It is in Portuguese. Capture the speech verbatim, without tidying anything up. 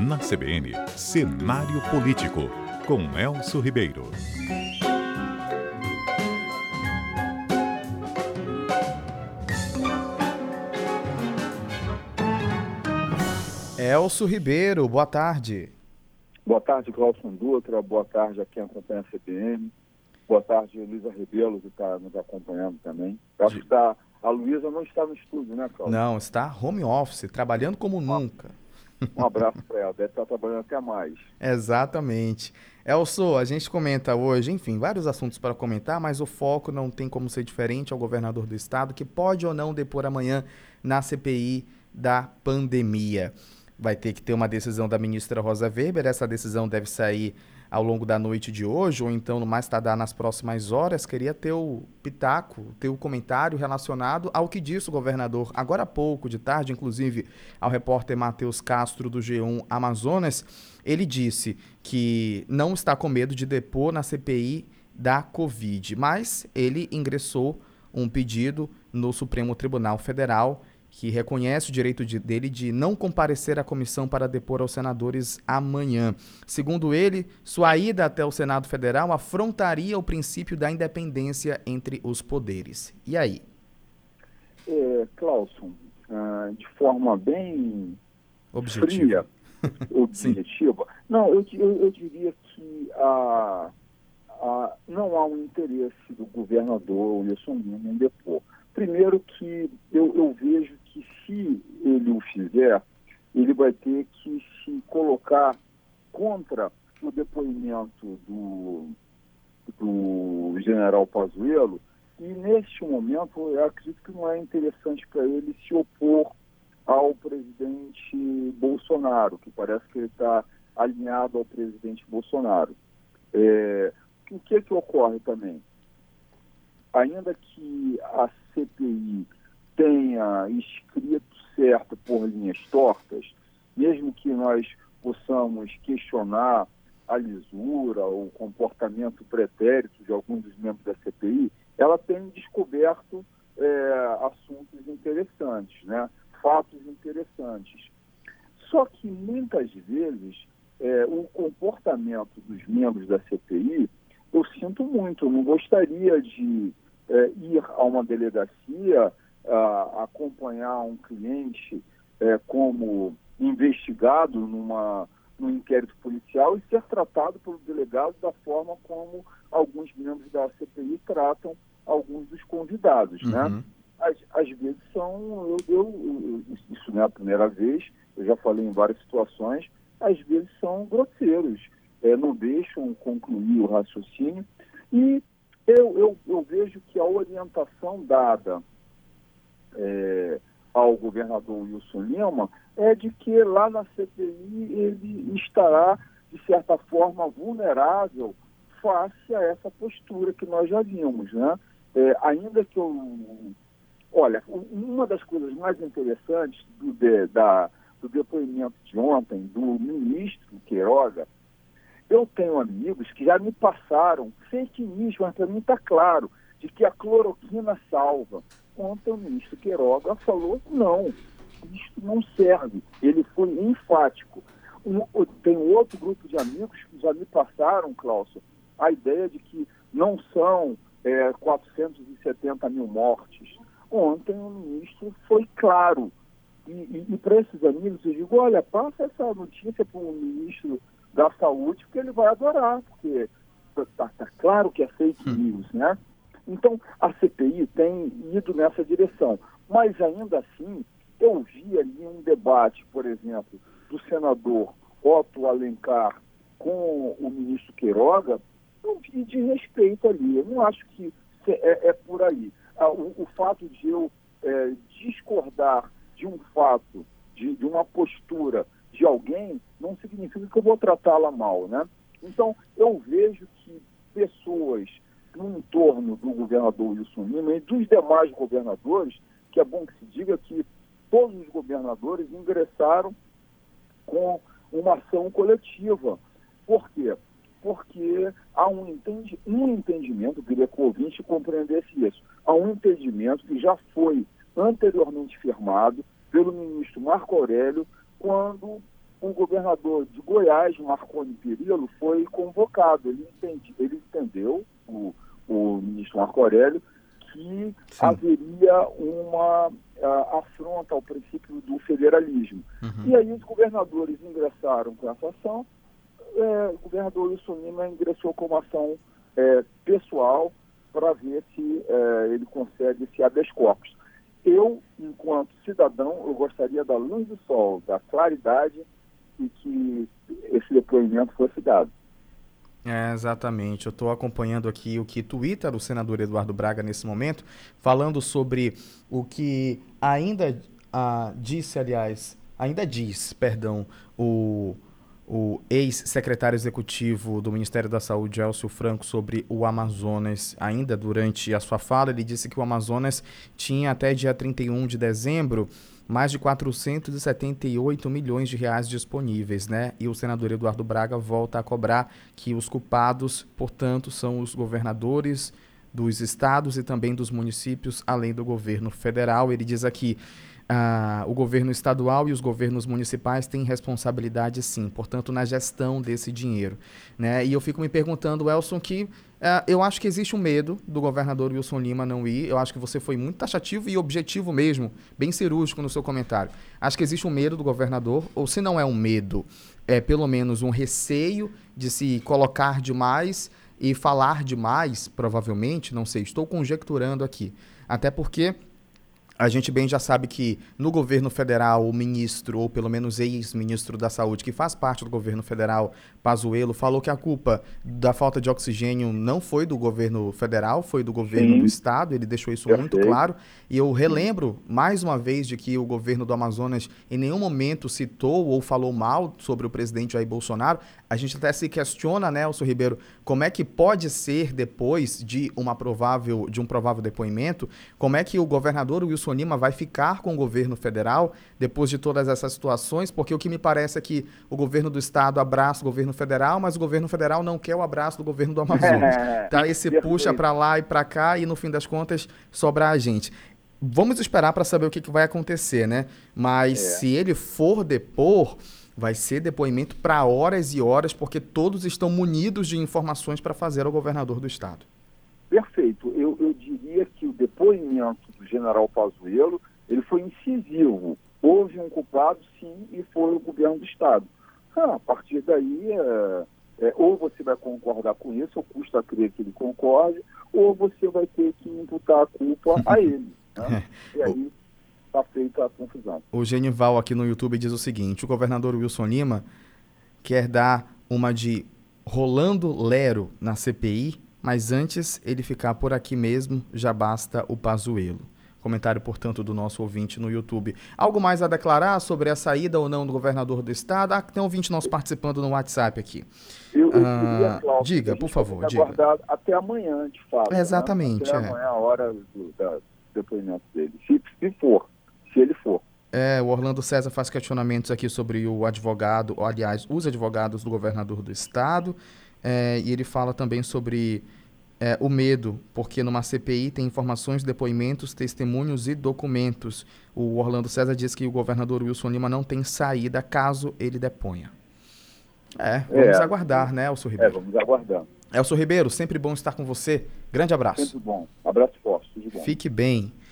Na C B N, Cenário Político, com Elcio Ribeiro. Elcio Ribeiro, boa tarde. Boa tarde, Glauson Dutra. Boa tarde a quem acompanha a C B N. Boa tarde, Luísa Rebelo, que está nos acompanhando também. Eu acho que tá, a Luísa não está no estúdio, né, Cláudio? Não, está home office, trabalhando como nunca. Um abraço para ela, deve estar trabalhando até mais. Exatamente. Elcio, a gente comenta hoje, enfim, vários assuntos para comentar, mas o foco não tem como ser diferente ao governador do estado, que pode ou não depor amanhã na C P I da pandemia. Vai ter que ter uma decisão da ministra Rosa Weber, essa decisão deve sair ao longo da noite de hoje, ou então no mais tardar nas próximas horas. Queria ter o pitaco, ter o comentário relacionado ao que disse o governador agora há pouco, de tarde, inclusive ao repórter Matheus Castro do G um Amazonas. Ele disse que não está com medo de depor na C P I da Covid, mas ele ingressou um pedido no Supremo Tribunal Federal que reconhece o direito de, dele de não comparecer à comissão para depor aos senadores amanhã. Segundo ele, sua ida até o Senado Federal afrontaria o princípio da independência entre os poderes. E aí? É, Clauson, uh, de forma bem objetiva. fria, objetiva, não, eu, eu, eu diria que a, a, não há um interesse do governador Wilson Lima em depor. Primeiro que eu, eu vejo que se ele o fizer, ele vai ter que se colocar contra o depoimento do, do general Pazuello, e neste momento eu acredito que não é interessante para ele se opor ao presidente Bolsonaro, que parece que ele está alinhado ao presidente Bolsonaro. É, o que que ocorre também? Ainda que a C P I tenha escrito certo por linhas tortas, mesmo que nós possamos questionar a lisura ou o comportamento pretérito de alguns dos membros da C P I, ela tem descoberto é, assuntos interessantes, né? Fatos interessantes. Só que muitas vezes é, o comportamento dos membros da C P I, eu sinto muito, eu não gostaria de É, ir a uma delegacia, a, acompanhar um cliente é, como investigado numa, num inquérito policial e ser tratado pelo delegado da forma como alguns membros da C P I tratam alguns dos convidados, uhum. né? Às, às vezes são, eu, eu, eu, isso não é a primeira vez, eu já falei em várias situações, às vezes são grosseiros, é, não deixam concluir o raciocínio e Eu, eu, eu vejo que a orientação dada é, ao governador Wilson Lima é de que lá na C P I ele estará, de certa forma, vulnerável face a essa postura que nós já vimos, né? É, ainda que eu... Olha, uma das coisas mais interessantes do, de, da, do depoimento de ontem do ministro Queiroga, eu tenho amigos que já me passaram fake news, mas para mim está claro, de que a cloroquina salva. Ontem o ministro Queiroga falou, não, isso não serve. Ele foi enfático. Um, tem outro grupo de amigos que já me passaram, Cláudio, a ideia de que não são é, quatrocentos e setenta mil mortes. Ontem o ministro foi claro. E, e, e para esses amigos eu digo, olha, passa essa notícia para o ministro da Saúde, porque ele vai adorar, porque está tá claro que é fake news, né? Então, a C P I tem ido nessa direção. Mas, ainda assim, eu vi ali um debate, por exemplo, do senador Otto Alencar com o ministro Queiroga, eu vi de respeito ali. Eu não acho que é, é por aí. O, o fato de eu é, discordar de um fato, de, de uma postura de alguém, não significa que eu vou tratá-la mal, né? Então, eu vejo que pessoas no entorno do governador Wilson Lima e dos demais governadores, que é bom que se diga que todos os governadores ingressaram com uma ação coletiva. Por quê? Porque há um, entendi, um entendimento, eu queria que o ouvinte compreendesse isso, há um entendimento que já foi anteriormente firmado pelo ministro Marco Aurélio, quando o governador de Goiás, Marconi Perillo, foi convocado. Ele, entendi, ele entendeu, o, o ministro Marco Aurélio, que Sim. haveria uma uh, afronta ao princípio do federalismo. Uhum. E aí os governadores ingressaram com essa ação. É, o governador Wilson Lima ingressou com uma ação é, pessoal para ver se é, ele consegue esse habeas corpus. Eu, enquanto cidadão, eu gostaria da luz do sol, da claridade e que esse depoimento fosse dado. É, exatamente. Eu estou acompanhando aqui o que tuita o senador Eduardo Braga nesse momento, falando sobre o que ainda ah, disse, aliás, ainda diz, perdão, o, o ex-secretário executivo do Ministério da Saúde, Elcio Franco, sobre o Amazonas. Ainda durante a sua fala, ele disse que o Amazonas tinha até dia trinta e um de dezembro mais de quatrocentos e setenta e oito milhões de reais disponíveis, né? E o senador Eduardo Braga volta a cobrar que os culpados, portanto, são os governadores dos estados e também dos municípios, além do governo federal. Ele diz aqui, ah, o governo estadual e os governos municipais têm responsabilidade, sim, portanto, na gestão desse dinheiro, né? E eu fico me perguntando, Elson, que Uh, eu acho que existe um medo do governador Wilson Lima não ir. Eu acho que você foi muito taxativo e objetivo mesmo, bem cirúrgico no seu comentário. Acho que existe um medo do governador, ou se não é um medo, é pelo menos um receio de se colocar demais e falar demais, provavelmente, não sei, estou conjecturando aqui. Até porque a gente bem já sabe que no governo federal, o ministro, ou pelo menos ex-ministro da Saúde, que faz parte do governo federal, Pazuello, falou que a culpa da falta de oxigênio não foi do governo federal, foi do governo Sim. do estado. Ele deixou isso Perfeito. muito claro. E eu relembro, mais uma vez, de que o governo do Amazonas em nenhum momento citou ou falou mal sobre o presidente Jair Bolsonaro. A gente até se questiona, né, Elcio Ribeiro, como é que pode ser, depois de, uma provável, de um provável depoimento, como é que o governador Wilson Lima vai ficar com o governo federal depois de todas essas situações, porque o que me parece é que o governo do estado abraça o governo federal, mas o governo federal não quer o abraço do governo do Amazonas. Tá? Esse puxa para lá e para cá e, no fim das contas, sobra a gente. Vamos esperar para saber o que, que vai acontecer, né? Mas é. se ele for depor, vai ser depoimento para horas e horas, porque todos estão munidos de informações para fazer ao governador do estado. Perfeito. Eu, eu diria que o depoimento do general Pazuello, ele foi incisivo. Houve um culpado, sim, e foi o governo do estado. Ah, a partir daí, é, é, ou você vai concordar com isso, ou custa crer que ele concorde, ou você vai ter que imputar a culpa a ele. Né? E aí está feita a confusão. O Genival aqui no YouTube diz o seguinte: o governador Wilson Lima quer dar uma de Rolando Lero na C P I, mas antes ele ficar por aqui mesmo, já basta o Pazuello. Comentário, portanto, do nosso ouvinte no YouTube. Algo mais a declarar sobre a saída ou não do governador do estado? Ah, tem um ouvinte nosso participando no WhatsApp aqui. Eu, eu queria, Cláudio, diga, por favor, diga. Aguardar até amanhã, de fato. Exatamente. Né? Até é. amanhã a hora do, da, do depoimento dele. Se, se for, se ele for. É, o Orlando César faz questionamentos aqui sobre o advogado, ou, aliás, os advogados do governador do estado, é, e ele fala também sobre é, o medo, porque numa C P I tem informações, depoimentos, testemunhos e documentos. O Orlando César diz que o governador Wilson Lima não tem saída caso ele deponha. É, vamos é, aguardar, né, Elcio Ribeiro? É, vamos aguardar. Elcio Ribeiro, sempre bom estar com você. Grande abraço. Sempre bom. Abraço forte, tudo bom. Fique bem.